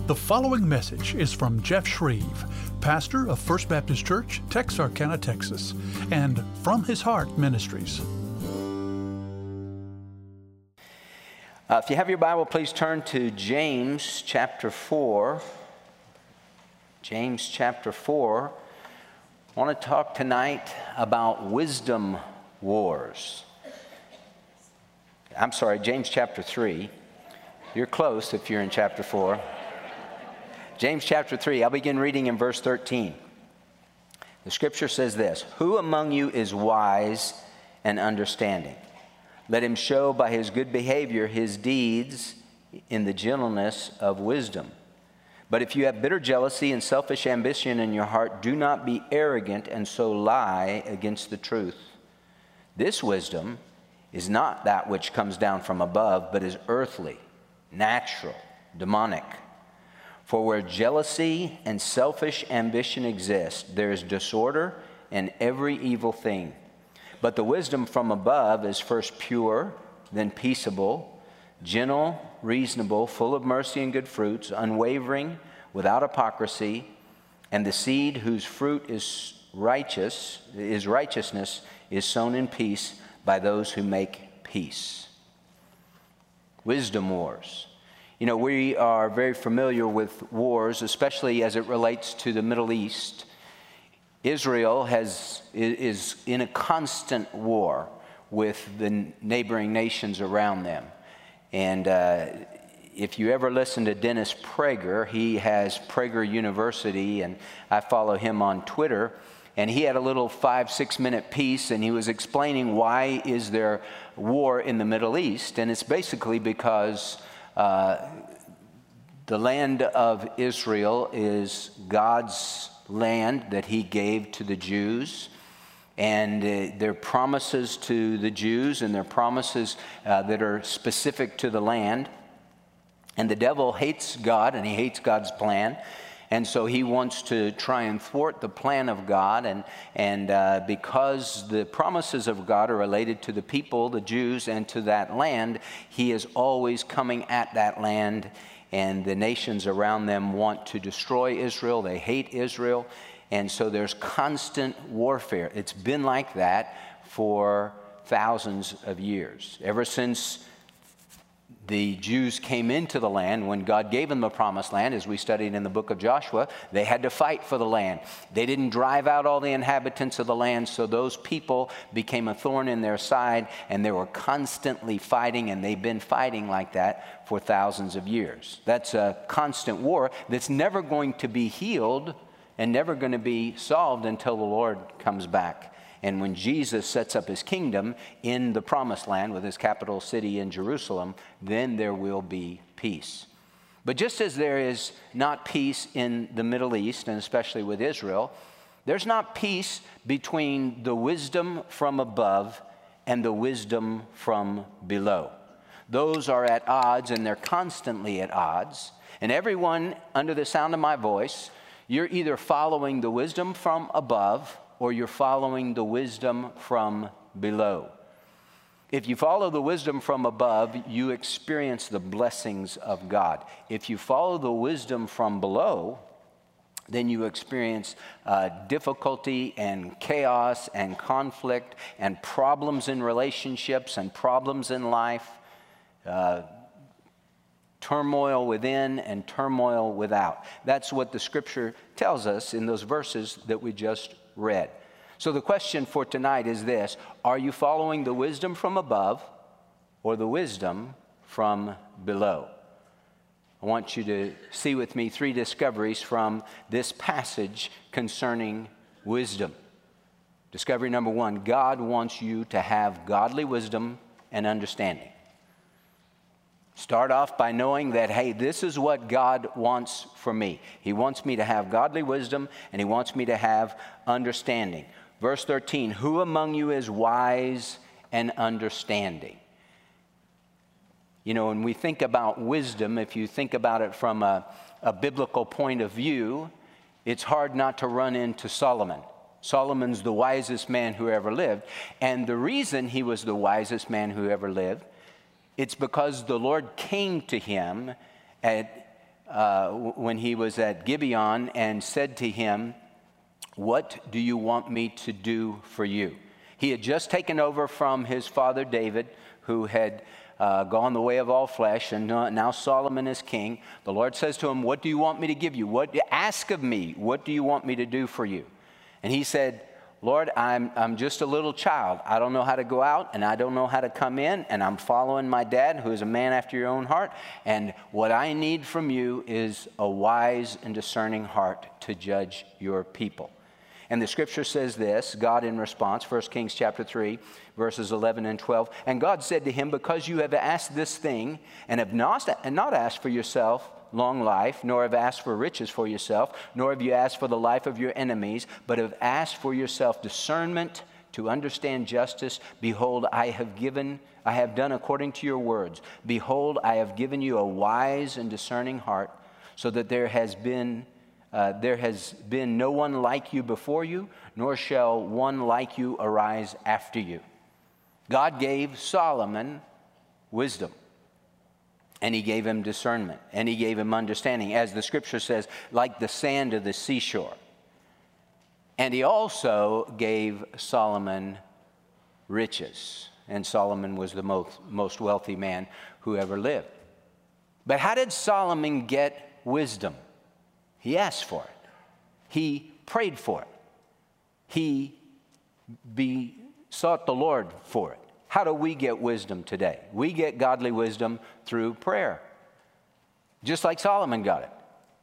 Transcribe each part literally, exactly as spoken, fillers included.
The following message is from Jeff Shreve, pastor of First Baptist Church, Texarkana, Texas, and From His Heart Ministries. Uh, if you have your Bible, please turn to James chapter four. James chapter four. I want to talk tonight about wisdom wars. I'm sorry, James chapter three. You're close if you're in chapter four. James chapter three, I'll begin reading in verse thirteen. The scripture says this: "Who among you is wise and understanding? Let him show by his good behavior his deeds in the gentleness of wisdom. But if you have bitter jealousy and selfish ambition in your heart, do not be arrogant and so lie against the truth. This wisdom is not that which comes down from above, but is earthly, natural, demonic. For where jealousy and selfish ambition exist, there is disorder and every evil thing. But the wisdom from above is first pure, then peaceable, gentle, reasonable, full of mercy and good fruits, unwavering, without hypocrisy. And the seed whose fruit is righteous, is righteousness, is sown in peace by those who make peace." Wisdom wars. You know, we are very familiar with wars, especially as it relates to the Middle East. Israel has, is in a constant war with the neighboring nations around them. And uh, if you ever listen to Dennis Prager, he has Prager University, and I follow him on Twitter. And he had a little five, six minute piece, and he was explaining why is there war in the Middle East. And it's basically because uh, the land of Israel is God's land that he gave to the Jews, and uh, their promises to the Jews and their promises uh, that are specific to the land. And the devil hates God, and he hates God's plan, and so he wants to try and thwart the plan of God. And, and uh, because the promises of God are related to the people, the Jews, and to that land, he is always coming at that land. And the nations around them want to destroy Israel. They hate Israel. And so there's constant warfare. It's been like that for thousands of years. Ever since the Jews came into the land, when God gave them the promised land, as we studied in the book of Joshua, they had to fight for the land. They didn't drive out all the inhabitants of the land, so those people became a thorn in their side, and they were constantly fighting, and they've been fighting like that for thousands of years. That's a constant war that's never going to be healed and never going to be solved until the Lord comes back. And when Jesus sets up his kingdom in the promised land with his capital city in Jerusalem, then there will be peace. But just as there is not peace in the Middle East, and especially with Israel, there's not peace between the wisdom from above and the wisdom from below. Those are at odds, and they're constantly at odds. And everyone under the sound of my voice, you're either following the wisdom from above or you're following the wisdom from below. If you follow the wisdom from above, you experience the blessings of God. If you follow the wisdom from below, then you experience uh, difficulty and chaos and conflict and problems in relationships and problems in life, uh, turmoil within and turmoil without. That's what the scripture tells us in those verses that we just read. So the question for tonight is this: are you following the wisdom from above or the wisdom from below? I want you to see with me three discoveries from this passage concerning wisdom. Discovery number one: God wants you to have godly wisdom and understanding. Start off by knowing that, hey, this is what God wants for me. He wants me to have godly wisdom, and he wants me to have understanding. Verse thirteen, "Who among you is wise and understanding?" You know, when we think about wisdom, if you think about it from a, a biblical point of view, it's hard not to run into Solomon. Solomon's the wisest man who ever lived. And the reason he was the wisest man who ever lived, it's because the Lord came to him at uh, when he was at Gibeon and said to him, "What do you want me to do for you?" He had just taken over from his father David, who had uh, gone the way of all flesh, and now Solomon is king. The Lord says to him, "What do you want me to give you? What ask of me? What do you want me to do for you?" And he said, "Lord, I'm, I'm just a little child. I don't know how to go out, and I don't know how to come in, and I'm following my dad, who is a man after your own heart. And what I need from you is a wise and discerning heart to judge your people." And the scripture says this, God in response, First Kings chapter three, verses eleven and twelve. "And God said to him, because you have asked this thing, and have not, and not asked for yourself long life, nor have asked for riches for yourself, nor have you asked for the life of your enemies, but have asked for yourself discernment to understand justice. Behold, I have given, I have done according to your words. Behold, I have given you a wise and discerning heart, so that there has been uh, there has been no one like you before you, nor shall one like you arise after you." God gave Solomon wisdom. And he gave him discernment, and he gave him understanding, as the scripture says, like the sand of the seashore. And he also gave Solomon riches, and Solomon was the most, most wealthy man who ever lived. But how did Solomon get wisdom? He asked for it. He prayed for it. He besought the Lord for it. How do we get wisdom today? We get godly wisdom through prayer, just like Solomon got it.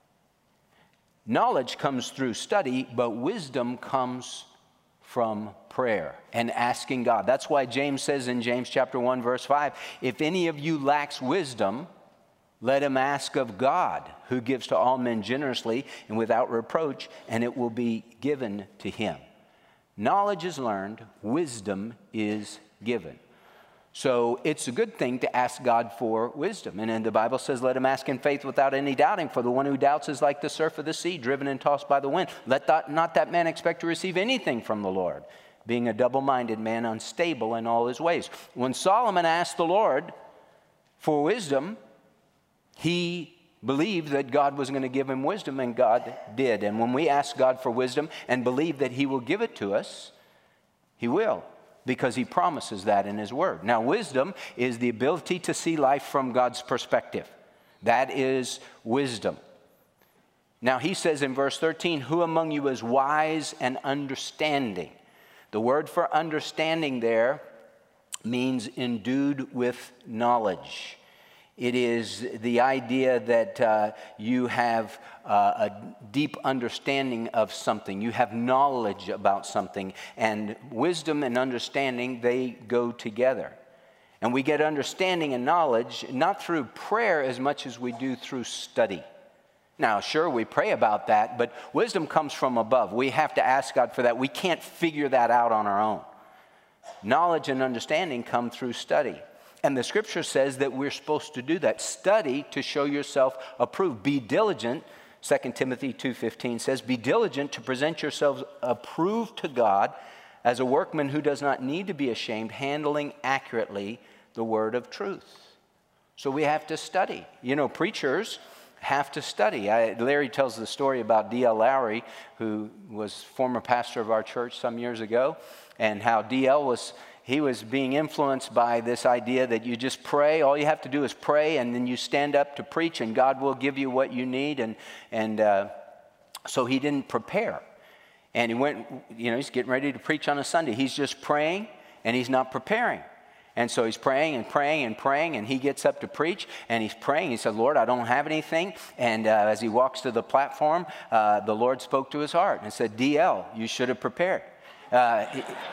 Knowledge comes through study, but wisdom comes from prayer and asking God. That's why James says in James chapter one, verse five, "If any of you lacks wisdom, let him ask of God, who gives to all men generously and without reproach, and it will be given to him." Knowledge is learned, wisdom is given. So it's a good thing to ask God for wisdom. And then the Bible says, "Let him ask in faith without any doubting, for the one who doubts is like the surf of the sea, driven and tossed by the wind. Let that, not that man expect to receive anything from the Lord, being a double-minded man, unstable in all his ways." When Solomon asked the Lord for wisdom, he believed that God was going to give him wisdom, and God did. And when we ask God for wisdom and believe that he will give it to us, he will, because he promises that in his word. Now, wisdom is the ability to see life from God's perspective. That is wisdom. Now, he says in verse thirteen, "Who among you is wise and understanding?" The word for understanding there means endued with knowledge. It is the idea that uh, you have uh, a deep understanding of something. You have knowledge about something. And wisdom and understanding, they go together. And we get understanding and knowledge not through prayer as much as we do through study. Now, sure, we pray about that, but wisdom comes from above. We have to ask God for that. We can't figure that out on our own. Knowledge and understanding come through study. And the scripture says that we're supposed to do that. Study to show yourself approved. Be diligent. Second Timothy two fifteen says, "Be diligent to present yourselves approved to God as a workman who does not need to be ashamed, handling accurately the word of truth." So we have to study. You know, preachers have to study. I, Larry tells the story about D L Lowry, who was former pastor of our church some years ago, and how D L was... He was being influenced by this idea that you just pray. All you have to do is pray, and then you stand up to preach, and God will give you what you need. And and uh, so he didn't prepare. And he went, you know, he's getting ready to preach on a Sunday. He's just praying, and he's not preparing. And so he's praying and praying and praying, and he gets up to preach, and he's praying. He said, "Lord, I don't have anything." And uh, as he walks to the platform, uh, the Lord spoke to his heart and said, "D L, you should have prepared." Uh,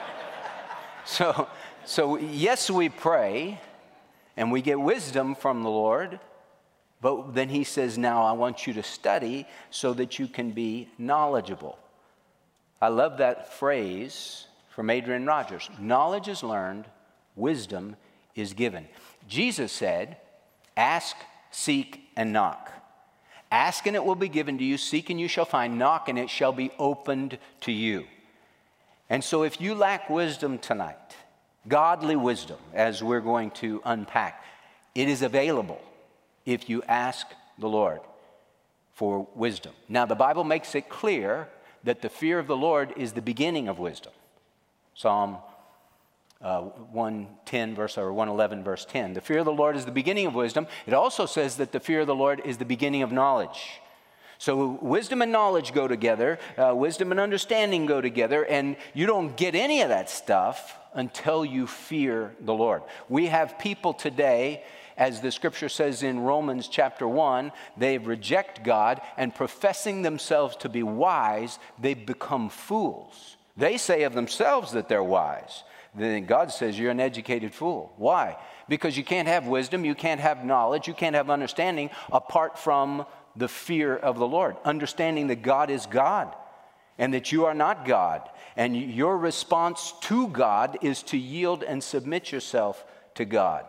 So, so yes, we pray, and we get wisdom from the Lord, but then he says, now I want you to study so that you can be knowledgeable. I love that phrase from Adrian Rogers. Knowledge is learned, wisdom is given. Jesus said, "Ask, seek, and knock. Ask, and it will be given to you. Seek, and you shall find. Knock, and it shall be opened to you." And so if you lack wisdom tonight, godly wisdom, as we're going to unpack, it is available if you ask the Lord. for wisdom. Now, the Bible makes it clear that the fear of the Lord is the beginning of wisdom. Psalm uh, one ten, verse, or one eleven, verse ten. The fear of the Lord is the beginning of wisdom. It also says that the fear of the Lord is the beginning of knowledge. So wisdom and knowledge go together. Uh, wisdom and understanding go together. And you don't get any of that stuff until you fear the Lord. We have people today, as the scripture says in Romans chapter one, they reject God, and professing themselves to be wise, they become fools. They say of themselves that they're wise. Then God says you're an educated fool. Why? Because you can't have wisdom, you can't have knowledge, you can't have understanding apart from the fear of the Lord, understanding that God is God and that you are not God. And your response to God is to yield and submit yourself to God.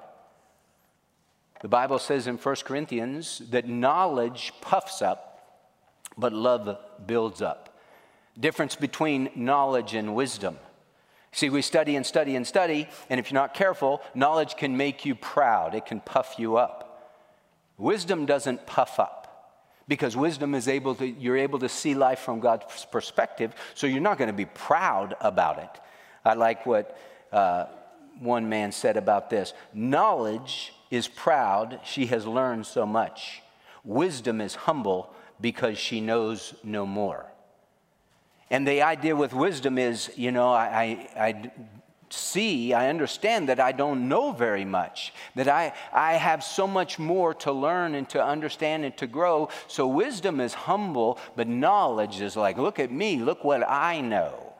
The Bible says in First Corinthians that knowledge puffs up, but love builds up. Difference between knowledge and wisdom. See, we study and study and study, and if you're not careful, knowledge can make you proud. It can puff you up. Wisdom doesn't puff up. Because wisdom is able to, you're able to see life from God's perspective, so you're not going to be proud about it. I like what uh, one man said about this. Knowledge is proud, she has learned so much. Wisdom is humble because she knows no more. And the idea with wisdom is, you know, I, I, I see, I understand that I don't know very much, that I, I have so much more to learn and to understand and to grow. So wisdom is humble, but knowledge is like, look at me, look what I know.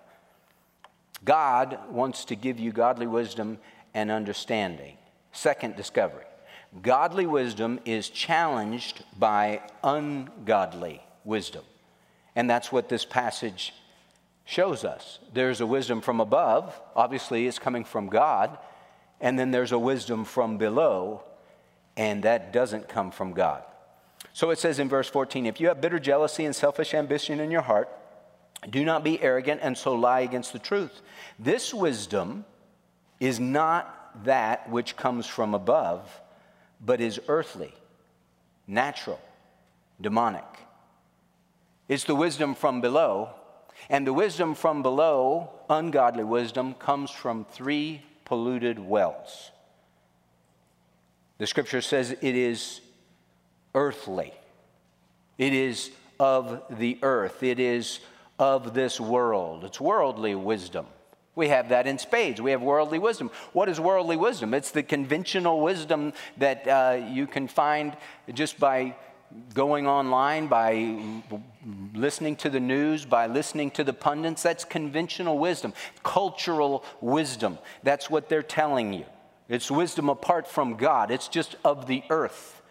God wants to give you godly wisdom and understanding. Second discovery, godly wisdom is challenged by ungodly wisdom. And that's what this passage shows us. There's a wisdom from above, obviously it's coming from God, and then there's a wisdom from below, and that doesn't come from God. So it says in verse fourteen, if you have bitter jealousy and selfish ambition in your heart, do not be arrogant and so lie against the truth. This wisdom is not that which comes from above, but is earthly, natural, demonic. It's the wisdom from below. And the wisdom from below, ungodly wisdom, comes from three polluted wells. The scripture says it is earthly. It is of the earth. It is of this world. It's worldly wisdom. We have that in spades. We have worldly wisdom. What is worldly wisdom? It's the conventional wisdom that uh, you can find just by going online, by listening to the news, by listening to the pundits. That's conventional wisdom, cultural wisdom. That's what they're telling you. It's wisdom apart from God. It's just of the earth.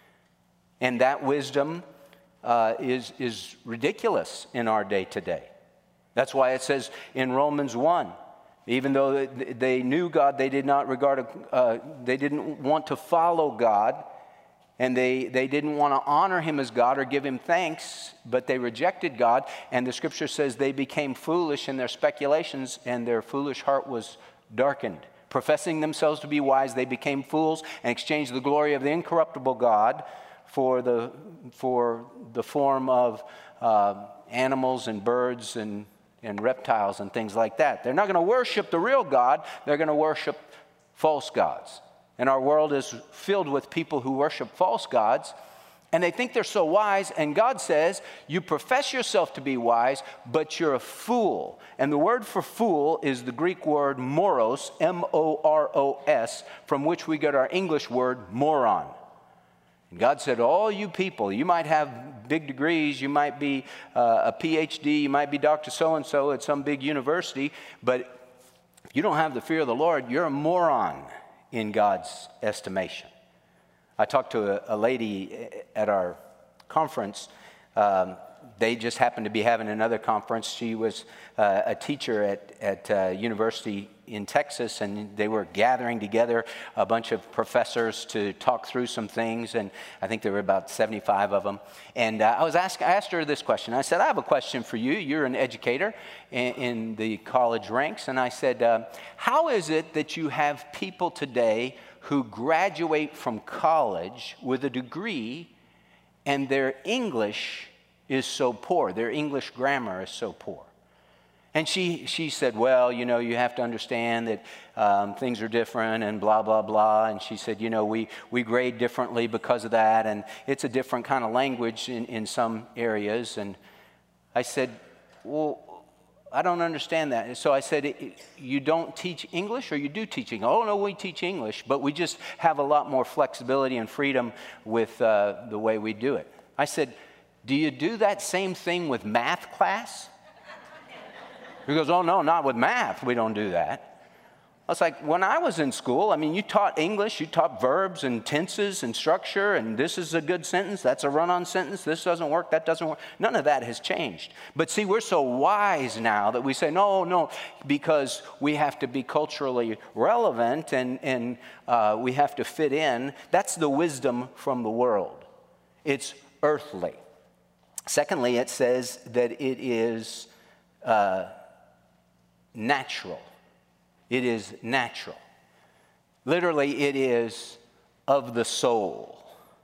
And that wisdom uh, is, is ridiculous in our day today. That's why it says in Romans one, even though they knew God, they did not regard, uh, they didn't want to follow God, and they, they didn't want to honor him as God or give him thanks, but they rejected God. And the scripture says they became foolish in their speculations, and their foolish heart was darkened. Professing themselves to be wise, they became fools and exchanged the glory of the incorruptible God for the, for the form of uh, animals and birds and, and reptiles and things like that. They're not going to worship the real God. They're going to worship false gods. And our world is filled with people who worship false gods, and they think they're so wise, and God says, you profess yourself to be wise, but you're a fool. And the word for fool is the Greek word moros, M O R O S, from which we get our English word moron. And God said, all you people, you might have big degrees, you might be uh, a P H D, you might be Doctor So-and-so at some big university, but if you don't have the fear of the Lord, you're a moron in God's estimation. I talked to a, a lady at our conference. Um, they just happened to be having another conference. She was uh, a teacher at, at uh, university in Texas, and they were gathering together a bunch of professors to talk through some things, and I think there were about seventy-five of them. And uh, I was asked, I asked her this question. I said, I have a question for you. You're an educator in, in the college ranks, and I said, uh, how is it that you have people today who graduate from college with a degree and their English is so poor. Their English grammar is so poor. And she, she said, well, you know, you have to understand that um, things are different and blah, blah, blah. And she said, you know, we, we grade differently because of that. And it's a different kind of language in, in some areas. And I said, well, I don't understand that. And so I said, you don't teach English or you do teach English? Oh, no, we teach English, but we just have a lot more flexibility and freedom with uh, the way we do it. I said, do you do that same thing with math class? He goes, oh, no, not with math. We don't do that. I was like, when I was in school, I mean, you taught English, you taught verbs and tenses and structure, and this is a good sentence, that's a run-on sentence, this doesn't work, that doesn't work. None of that has changed. But see, we're so wise now that we say, no, no, because we have to be culturally relevant and, and uh, we have to fit in. That's the wisdom from the world. It's earthly. Secondly, it says that it is uh, natural. It is natural. Literally, it is of the soul.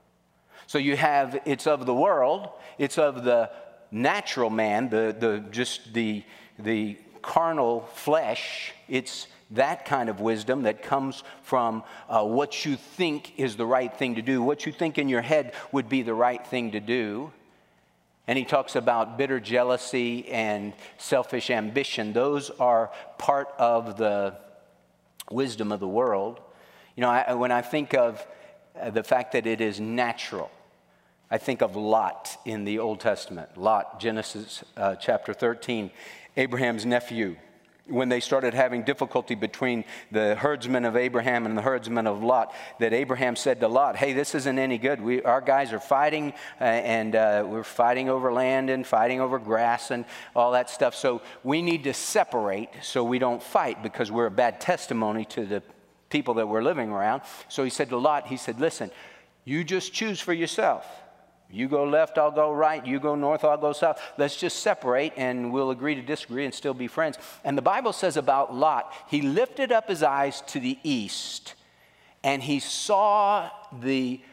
So you have, it's of the world, it's of the natural man, the, the just the, the carnal flesh. It's that kind of wisdom that comes from uh, what you think is the right thing to do, what you think in your head would be the right thing to do. And he talks about bitter jealousy and selfish ambition. Those are part of the wisdom of the world. You know, I, when I think of uh, the fact that it is natural, I think of Lot in the Old Testament. Lot, Genesis uh, chapter thirteen, Abraham's nephew. When they started having difficulty between the herdsmen of Abraham and the herdsmen of Lot, that Abraham said to Lot, hey, this isn't any good. We, our guys are fighting, uh, and uh, we're fighting over land and fighting over grass and all that stuff. So we need to separate so we don't fight because we're a bad testimony to the people that we're living around. So he said to Lot, he said, listen, you just choose for yourself. You go left, I'll go right. You go north, I'll go south. Let's just separate and we'll agree to disagree and still be friends. And the Bible says about Lot, he lifted up his eyes to the east and he saw the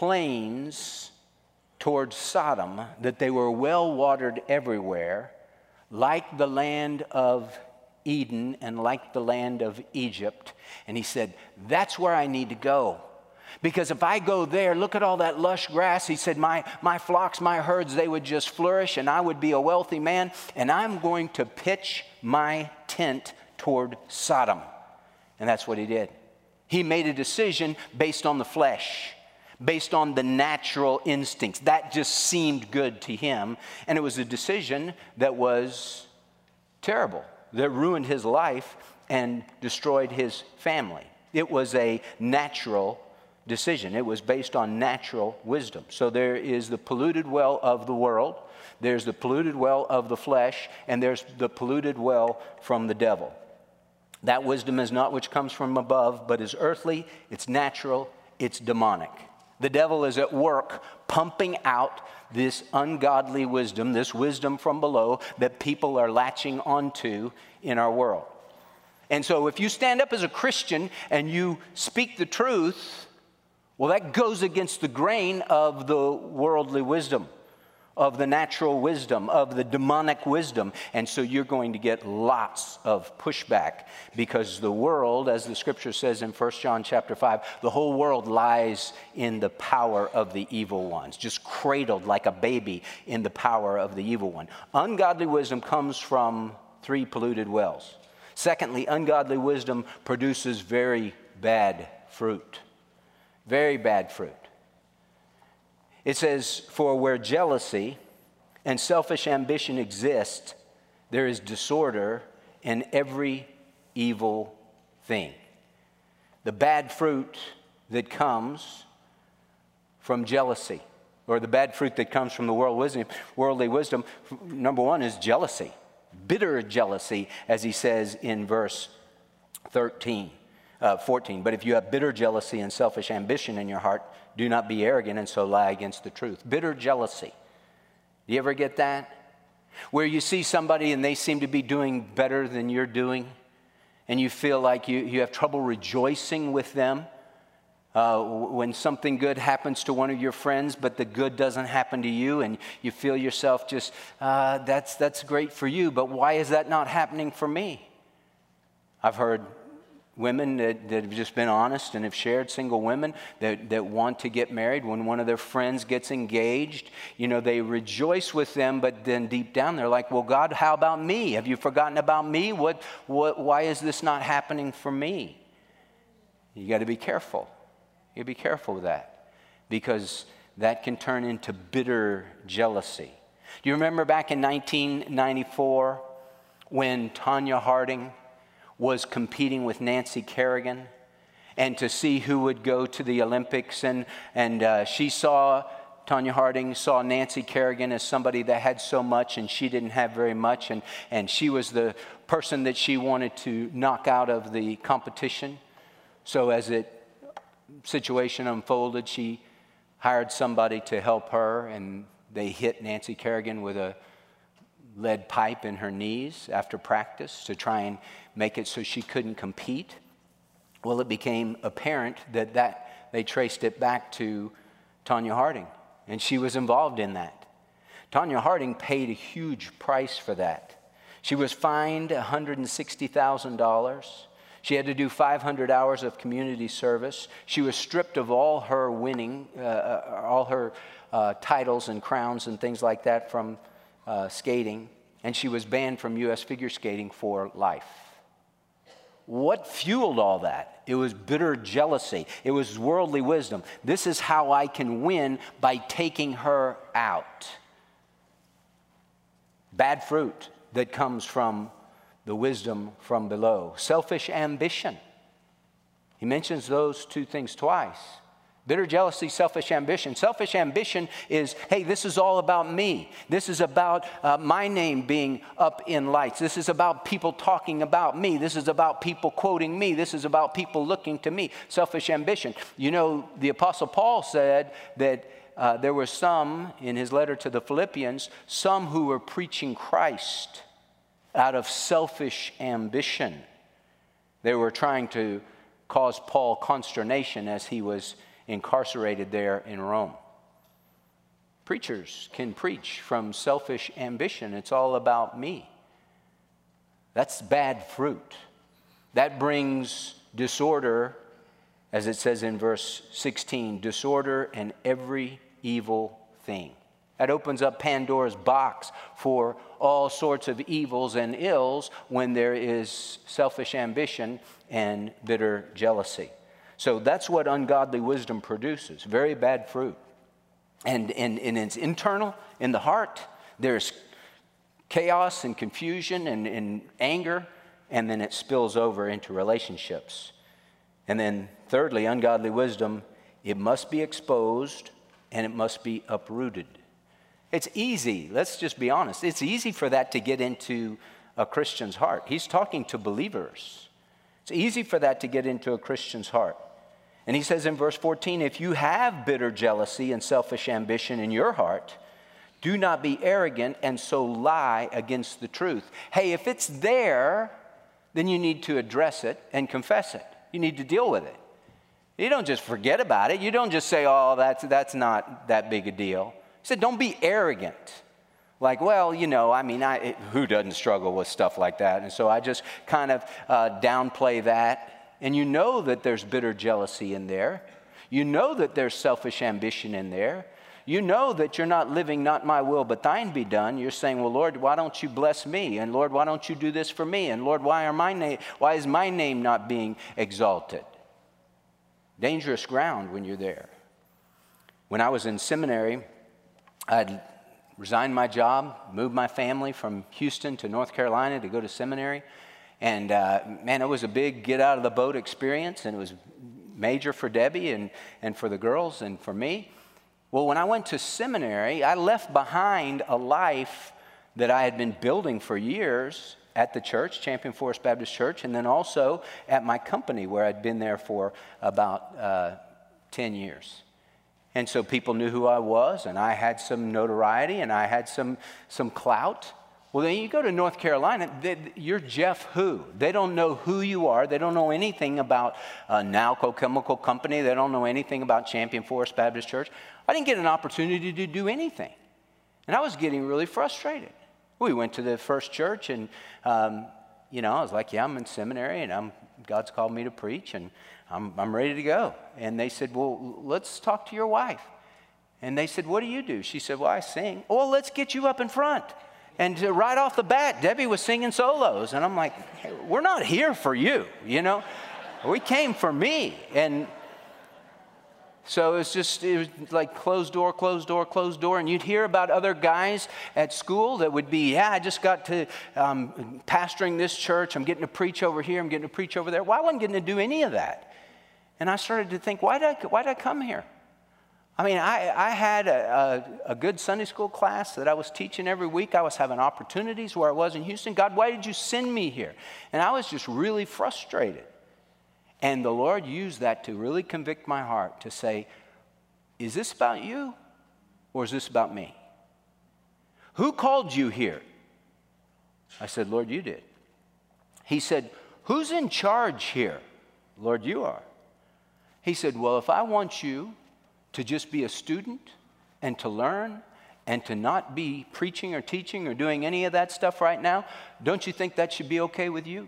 plains towards Sodom, that they were well watered everywhere, like the land of Eden and like the land of Egypt. And he said, that's where I need to go. Because if I go there, look at all that lush grass. He said, my, my flocks, my herds, they would just flourish and I would be a wealthy man. And I'm going to pitch my tent toward Sodom. And that's what he did. He made a decision based on the flesh, based on the natural instincts. That just seemed good to him. And it was a decision that was terrible, that ruined his life and destroyed his family. It was a natural decision. It was based on natural wisdom. So there is the polluted well of the world, there's the polluted well of the flesh, and there's the polluted well from the devil. That wisdom is not which comes from above, but is earthly, it's natural, it's demonic. The devil is at work pumping out this ungodly wisdom, this wisdom from below that people are latching onto in our world. And so if you stand up as a Christian and you speak the truth, well, that goes against the grain of the worldly wisdom, of the natural wisdom, of the demonic wisdom. And so you're going to get lots of pushback because the world, as the scripture says in First John chapter five, the whole world lies in the power of the evil ones, just cradled like a baby in the power of the evil one. Ungodly wisdom comes from three polluted wells. Secondly, ungodly wisdom produces very bad fruit. Very bad fruit. It says, for where jealousy and selfish ambition exist, there is disorder in every evil thing. The bad fruit that comes from jealousy, or the bad fruit that comes from the world wisdom, worldly wisdom, number one is jealousy. Bitter jealousy, as he says in verse thirteen. Uh, fourteen, but if you have bitter jealousy and selfish ambition in your heart, do not be arrogant and so lie against the truth. Bitter jealousy. Do you ever get that? Where you see somebody and they seem to be doing better than you're doing, and you feel like you, you have trouble rejoicing with them. Uh, when something good happens to one of your friends, but the good doesn't happen to you, and you feel yourself just, uh, that's, that's great for you, but why is that not happening for me? I've heard women that, that have just been honest and have shared, single women that, that want to get married. When one of their friends gets engaged, you know, they rejoice with them, but then deep down they're like, well, God, how about me? Have you forgotten about me? What, what, why is this not happening for me? You got to be careful. You be careful with that, because that can turn into bitter jealousy. Do you remember back in nineteen ninety-four when Tonya Harding was competing with Nancy Kerrigan, and to see who would go to the Olympics, and, and uh, she saw, Tonya Harding saw Nancy Kerrigan as somebody that had so much and she didn't have very much, and, and she was the person that she wanted to knock out of the competition. So as it situation unfolded, she hired somebody to help her, and they hit Nancy Kerrigan with a lead pipe in her knees after practice to try and make it so she couldn't compete. Well, it became apparent that, that they traced it back to Tonya Harding, and she was involved in that. Tonya Harding paid a huge price for that. She was fined one hundred sixty thousand dollars. She had to do five hundred hours of community service. She was stripped of all her winning, uh, all her uh, titles and crowns and things like that from uh, skating. And she was banned from U S figure skating for life. What fueled all that? It was bitter jealousy. It was worldly wisdom. This is how I can win, by taking her out. Bad fruit that comes from the wisdom from below. Selfish ambition. He mentions those two things twice. Bitter jealousy, selfish ambition. Selfish ambition is, hey, this is all about me. This is about uh, my name being up in lights. This is about people talking about me. This is about people quoting me. This is about people looking to me. Selfish ambition. You know, the Apostle Paul said that uh, there were some, in his letter to the Philippians, some who were preaching Christ out of selfish ambition. They were trying to cause Paul consternation as he was incarcerated there in Rome. Preachers can preach from selfish ambition. It's all about me. That's bad fruit. That brings disorder, as it says in verse sixteen, disorder and every evil thing. That opens up Pandora's box for all sorts of evils and ills when there is selfish ambition and bitter jealousy. So that's what ungodly wisdom produces, very bad fruit. And, and, and it's internal, in the heart. There's chaos and confusion and, and anger, and then it spills over into relationships. And then thirdly, ungodly wisdom, it must be exposed and it must be uprooted. It's easy, let's just be honest, it's easy for that to get into a Christian's heart. He's talking to believers. It's easy for that to get into a Christian's heart. And he says in verse fourteen, if you have bitter jealousy and selfish ambition in your heart, do not be arrogant and so lie against the truth. Hey, if it's there, then you need to address it and confess it. You need to deal with it. You don't just forget about it. You don't just say, oh, that's, that's not that big a deal. He said, don't be arrogant. Like, well, you know, I mean, I, it, who doesn't struggle with stuff like that? And so I just kind of uh, downplay that. And you know that there's bitter jealousy in there. You know that there's selfish ambition in there. You know that you're not living, not my will, but thine be done. You're saying, well, Lord, why don't you bless me? And Lord, why don't you do this for me? And Lord, why are my name, why is my name not being exalted? Dangerous ground when you're there. When I was in seminary, I'd resigned my job, moved my family from Houston to North Carolina to go to seminary. And uh, man, it was a big get out of the boat experience, and it was major for Debbie and, and for the girls and for me. Well, when I went to seminary, I left behind a life that I had been building for years at the church, Champion Forest Baptist Church, and then also at my company where I'd been there for about uh, ten years. And so people knew who I was, and I had some notoriety, and I had some, some clout. Well, then you go to North Carolina, they, you're Jeff who? They don't know who you are. They don't know anything about uh, Nalco Chemical Company. They don't know anything about Champion Forest Baptist Church. I didn't get an opportunity to do anything. And I was getting really frustrated. We went to the first church, and, um, you know, I was like, yeah, I'm in seminary, and I'm, God's called me to preach, and I'm, I'm ready to go. And they said, well, let's talk to your wife. And they said, what do you do? She said, well, I sing. Well, let's get you up in front. And to, right off the bat, Debbie was singing solos. And I'm like, hey, we're not here for you, you know. We came for me. And so it was just, it was like closed door, closed door, closed door. And you'd hear about other guys at school that would be, yeah, I just got to um, pastoring this church. I'm getting to preach over here. I'm getting to preach over there. Well, I wasn't getting to do any of that. And I started to think, why did I, why did I come here? I mean, I, I had a, a, a good Sunday school class that I was teaching every week. I was having opportunities where I was in Houston. God, why did you send me here? And I was just really frustrated. And the Lord used that to really convict my heart to say, is this about you or is this about me? Who called you here? I said, Lord, you did. He said, who's in charge here? Lord, you are. He said, well, if I want you to just be a student and to learn and to not be preaching or teaching or doing any of that stuff right now, don't you think that should be okay with you?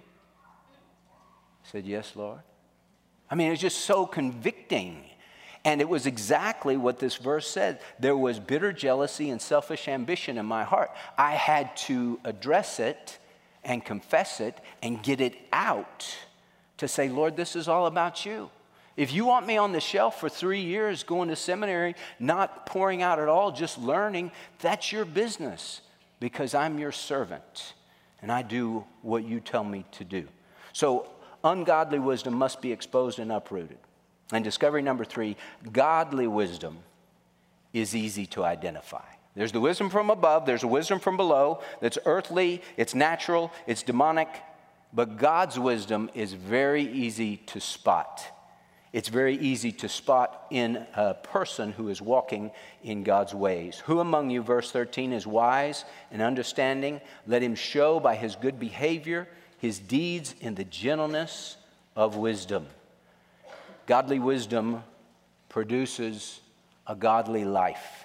I said, yes, Lord. I mean, it's just so convicting. And it was exactly what this verse said. There was bitter jealousy and selfish ambition in my heart. I had to address it and confess it and get it out to say, Lord, this is all about you. If you want me on the shelf for three years going to seminary, not pouring out at all, just learning, that's your business because I'm your servant and I do what you tell me to do. So ungodly wisdom must be exposed and uprooted. And discovery number three, godly wisdom is easy to identify. There's the wisdom from above, there's a wisdom from below that's earthly, it's natural, it's demonic, but God's wisdom is very easy to spot. It's very easy to spot in a person who is walking in God's ways. Who among you, verse thirteen, is wise and understanding? Let him show by his good behavior his deeds in the gentleness of wisdom. Godly wisdom produces a godly life.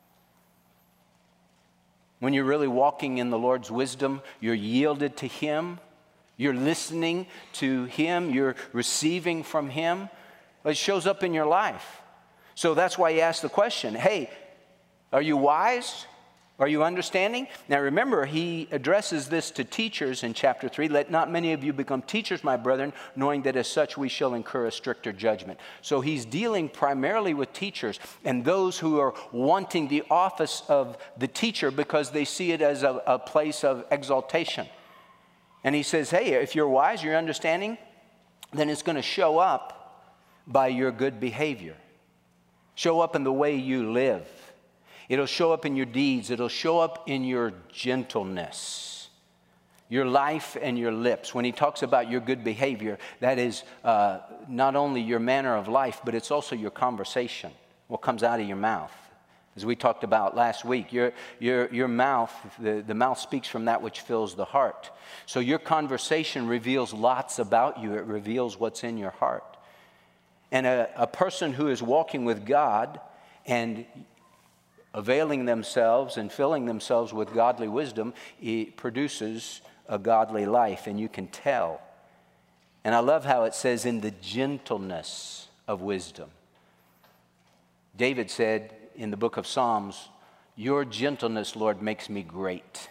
When you're really walking in the Lord's wisdom, you're yielded to him, you're listening to him, you're receiving from him. It shows up in your life. So that's why he asked the question, hey, are you wise? Are you understanding? Now remember, he addresses this to teachers in chapter three. Let not many of you become teachers, my brethren, knowing that as such we shall incur a stricter judgment. So he's dealing primarily with teachers and those who are wanting the office of the teacher because they see it as a, a place of exaltation. And he says, hey, if you're wise, you're understanding, then it's going to show up by your good behavior. Show up in the way you live. It'll show up in your deeds. It'll show up in your gentleness, your life and your lips. When he talks about your good behavior, that is uh, not only your manner of life, but it's also your conversation, what comes out of your mouth. As we talked about last week, your, your, your mouth, the, the mouth speaks from that which fills the heart. So your conversation reveals lots about you. It reveals what's in your heart. And a, a person who is walking with God and availing themselves and filling themselves with godly wisdom, it produces a godly life, and you can tell. And I love how it says, in the gentleness of wisdom. David said in the book of Psalms, your gentleness, Lord, makes me great.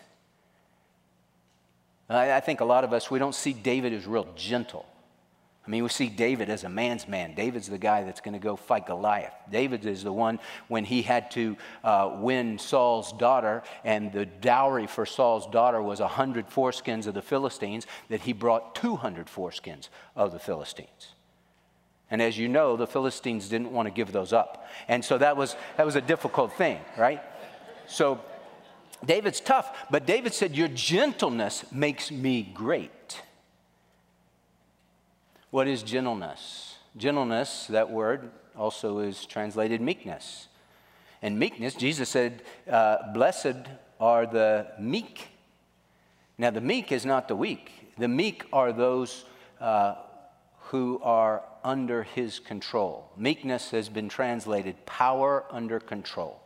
I, I think a lot of us, we don't see David as real gentle. I mean, we see David as a man's man. David's the guy that's going to go fight Goliath. David is the one when he had to uh, win Saul's daughter, and the dowry for Saul's daughter was one hundred foreskins of the Philistines, that he brought two hundred foreskins of the Philistines. And as you know, the Philistines didn't want to give those up. And so that was, that was a difficult thing, right? So David's tough, but David said, your gentleness makes me great. What is gentleness? Gentleness, that word, also is translated meekness. And meekness, Jesus said, uh, blessed are the meek, Now, the meek is not the weak. The meek are those uh, who are under his control. Meekness has been translated power under control.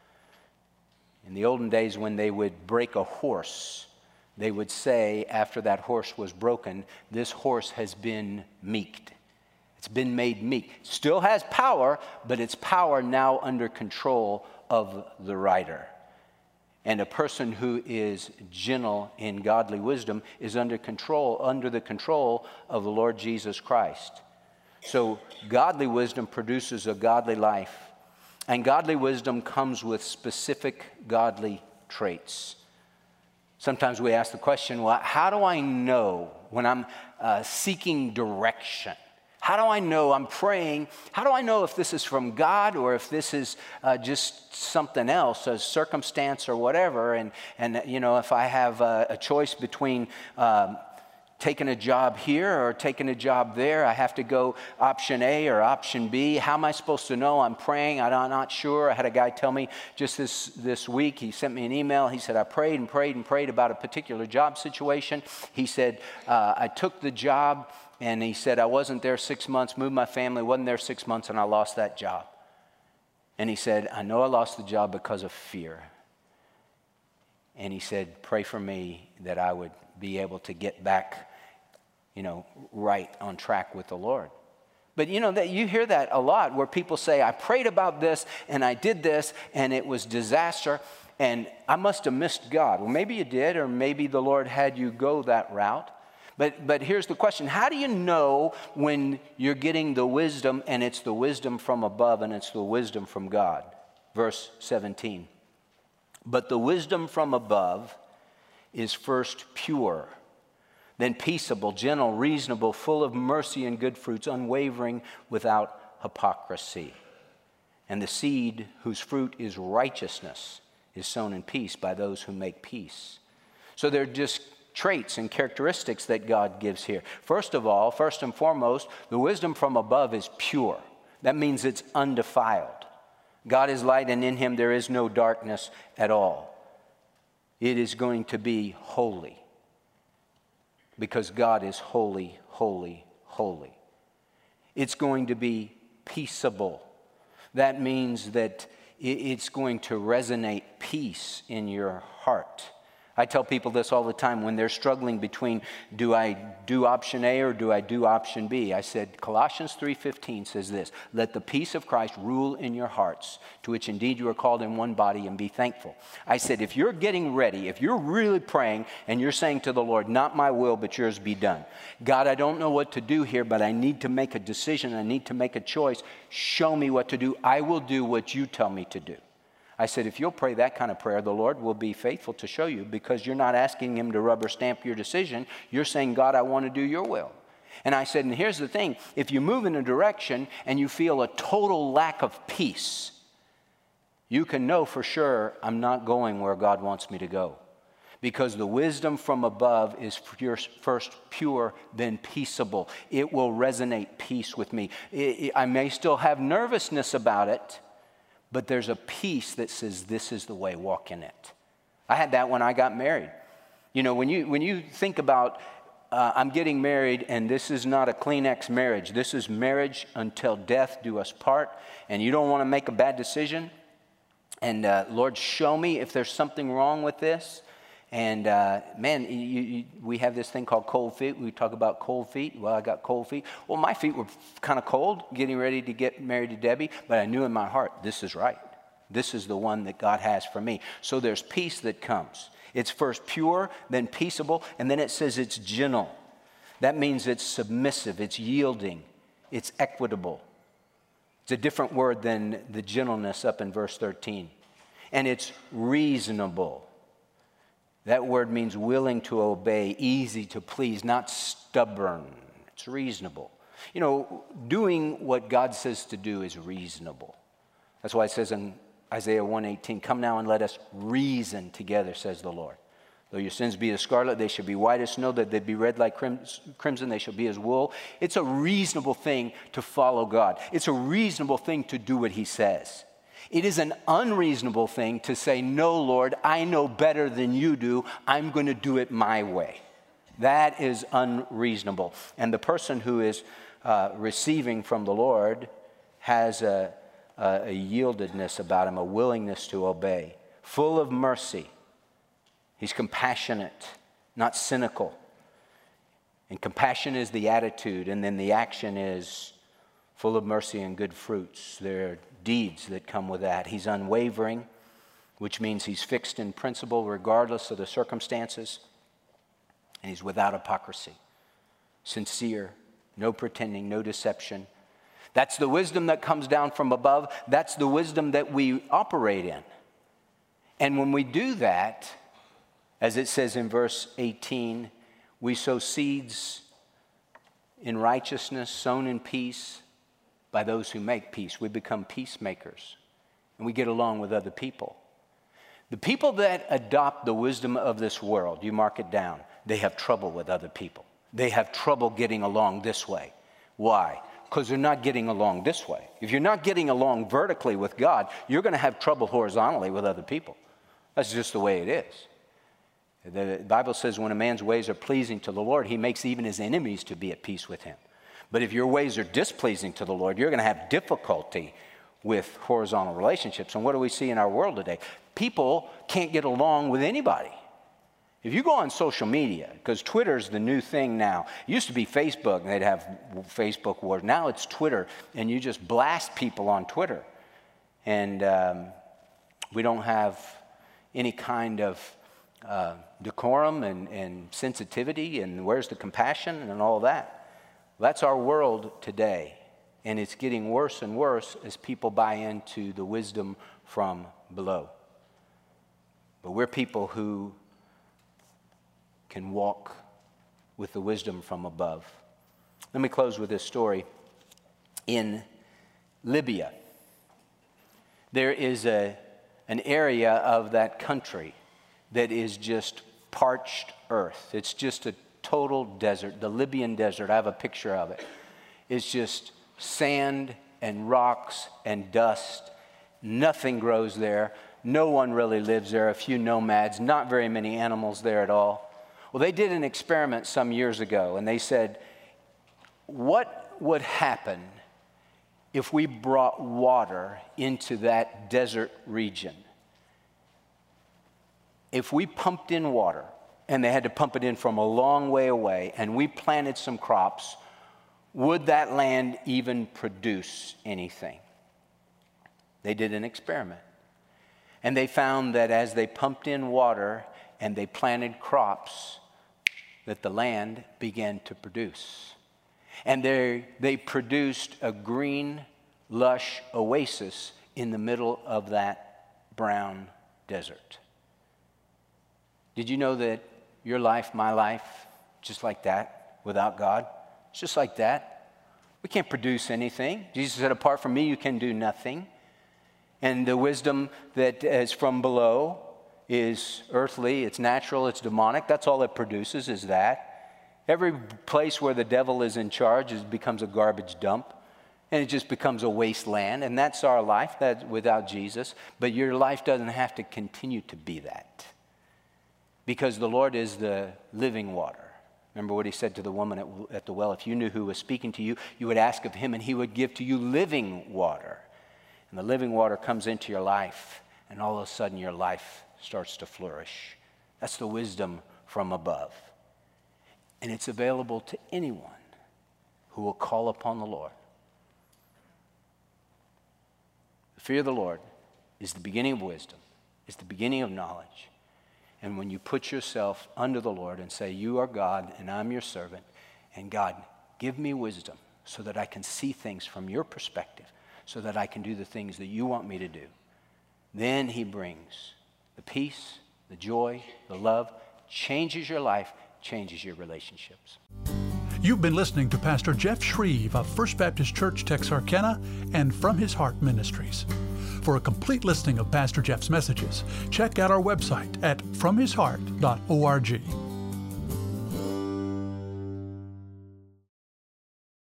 In the olden days, when they would break a horse, they would say, after that horse was broken, this horse has been meeked. It's been made meek. Still has power, but it's power now under control of the rider. And a person who is gentle in godly wisdom is under control, under the control of the Lord Jesus Christ. So godly wisdom produces a godly life. And godly wisdom comes with specific godly traits. Sometimes we ask the question, well, how do I know when I'm uh, seeking direction? How do I know I'm praying? How do I know if this is from God or if this is uh, just something else, a circumstance or whatever? And, and you know, if I have a, a choice between um, taking a job here or taking a job there, I have to go option A or option B. How am I supposed to know I'm praying? I'm not sure. I had a guy tell me just this, this week, he sent me an email. He said, I prayed and prayed and prayed about a particular job situation. He said, uh, I took the job. And he said, I wasn't there six months, moved my family, wasn't there six months, and I lost that job. And he said, I know I lost the job because of fear. And he said, pray for me that I would be able to get back, you know, right on track with the Lord. But you know, that you hear that a lot where people say, I prayed about this, and I did this, and it was disaster, and I must have missed God. Well, maybe you did, or maybe the Lord had you go that route. But, but here's the question. How do you know when you're getting the wisdom and it's the wisdom from above and it's the wisdom from God? Verse seventeen. But the wisdom from above is first pure, then peaceable, gentle, reasonable, full of mercy and good fruits, unwavering, without hypocrisy. And the seed whose fruit is righteousness is sown in peace by those who make peace. So they're just traits and characteristics that God gives here. First of all, first and foremost, the wisdom from above is pure. That means it's undefiled. God is light, and in him there is no darkness at all. It is going to be holy, because God is holy, holy, holy. It's going to be peaceable. That means that it's going to resonate peace in your heart. I tell people this all the time when they're struggling between, do I do option A or do I do option B? I said, Colossians three fifteen says this, let the peace of Christ rule in your hearts, to which indeed you are called in one body, and be thankful. I said, if you're getting ready, if you're really praying and you're saying to the Lord, not my will, but yours be done. God, I don't know what to do here, but I need to make a decision. I need to make a choice. Show me what to do. I will do what you tell me to do. I said, if you'll pray that kind of prayer, the Lord will be faithful to show you, because you're not asking him to rubber stamp your decision. You're saying, God, I want to do your will. And I said, and here's the thing. If you move in a direction and you feel a total lack of peace, you can know for sure I'm not going where God wants me to go. Because the wisdom from above is first pure, then peaceable. It will resonate peace with me. I may still have nervousness about it, but there's a peace that says, this is the way, walk in it. I had that when I got married. You know, when you, when you think about, uh, I'm getting married, and this is not a Kleenex marriage. This is marriage until death do us part, and you don't want to make a bad decision. And uh, Lord, show me if there's something wrong with this. And uh, man, you, you, we have this thing called cold feet. We talk about cold feet. Well, I got cold feet. Well, my feet were kind of cold getting ready to get married to Debbie, but I knew in my heart, this is right. This is the one that God has for me. So there's peace that comes. It's first pure, then peaceable, and then it says it's gentle. That means it's submissive, it's yielding, it's equitable. It's a different word than the gentleness up in verse thirteen. And it's reasonable. That word means willing to obey, easy to please, not stubborn. It's reasonable. You know, doing what God says to do is reasonable. That's why it says in Isaiah one eighteen, come now and let us reason together, says the Lord. Though your sins be as scarlet, they shall be white as snow. That they be red like crimson, they shall be as wool. It's a reasonable thing to follow God. It's a reasonable thing to do what he says. It is an unreasonable thing to say, no, Lord, I know better than you do. I'm going to do it my way. That is unreasonable. And the person who is uh, receiving from the Lord has a, a, a yieldedness about him, a willingness to obey, full of mercy. He's compassionate, not cynical. And compassion is the attitude, and then the action is full of mercy and good fruits. There are deeds that come with that. He's unwavering, which means he's fixed in principle regardless of the circumstances. And he's without hypocrisy, sincere, no pretending, no deception. That's the wisdom that comes down from above. That's the wisdom that we operate in. And when we do that, as it says in verse eighteen, we sow seeds in righteousness, sown in peace by those who make peace. We become peacemakers, and we get along with other people. The people that adopt the wisdom of this world, you mark it down, they have trouble with other people. They have trouble getting along this way. Why? Because they're not getting along this way. If you're not getting along vertically with God, you're going to have trouble horizontally with other people. That's just the way it is. The Bible says when a man's ways are pleasing to the Lord, he makes even his enemies to be at peace with him. But if your ways are displeasing to the Lord, you're going to have difficulty with horizontal relationships. And what do we see in our world today? People can't get along with anybody. If you go on social media, because Twitter's the new thing now. It used to be Facebook, and they'd have Facebook wars. Now it's Twitter, and you just blast people on Twitter. And um, we don't have any kind of uh, decorum and, and sensitivity, and where's the compassion and all that. That's our world today, and it's getting worse and worse as people buy into the wisdom from below. But we're people who can walk with the wisdom from above. Let me close with this story. In Libya, there is a, an area of that country that is just parched earth. It's just a total desert, the Libyan desert. I have a picture of it. It's just sand and rocks and dust. Nothing grows there. No one really lives there. A few nomads, not very many animals there at all. Well, they did an experiment some years ago, and they said, what would happen if we brought water into that desert region? If we pumped in water, and they had to pump it in from a long way away, and we planted some crops, would that land even produce anything? They did an experiment. And they found that as they pumped in water and they planted crops, that the land began to produce. And they, they produced a green, lush oasis in the middle of that brown desert. Did you know that your life, my life, just like that, without God, it's just like that? We can't produce anything. Jesus said, apart from me, you can do nothing. And the wisdom that is from below is earthly, it's natural, it's demonic. That's all it produces is that. Every place where the devil is in charge is, becomes a garbage dump. And it just becomes a wasteland. And that's our life that, without Jesus. But your life doesn't have to continue to be that. Because the Lord is the living water. Remember what he said to the woman at, at the well. If you knew who was speaking to you, you would ask of him and he would give to you living water. And the living water comes into your life, and all of a sudden your life starts to flourish. That's the wisdom from above. And it's available to anyone who will call upon the Lord. The fear of the Lord is the beginning of wisdom, is the beginning of knowledge. And when you put yourself under the Lord and say, you are God and I'm your servant, and God, give me wisdom so that I can see things from your perspective, so that I can do the things that you want me to do. Then he brings the peace, the joy, the love, changes your life, changes your relationships. You've been listening to Pastor Jeff Shreve of First Baptist Church, Texarkana, and From His Heart Ministries. For a complete listing of Pastor Jeff's messages, check out our website at from his heart dot org.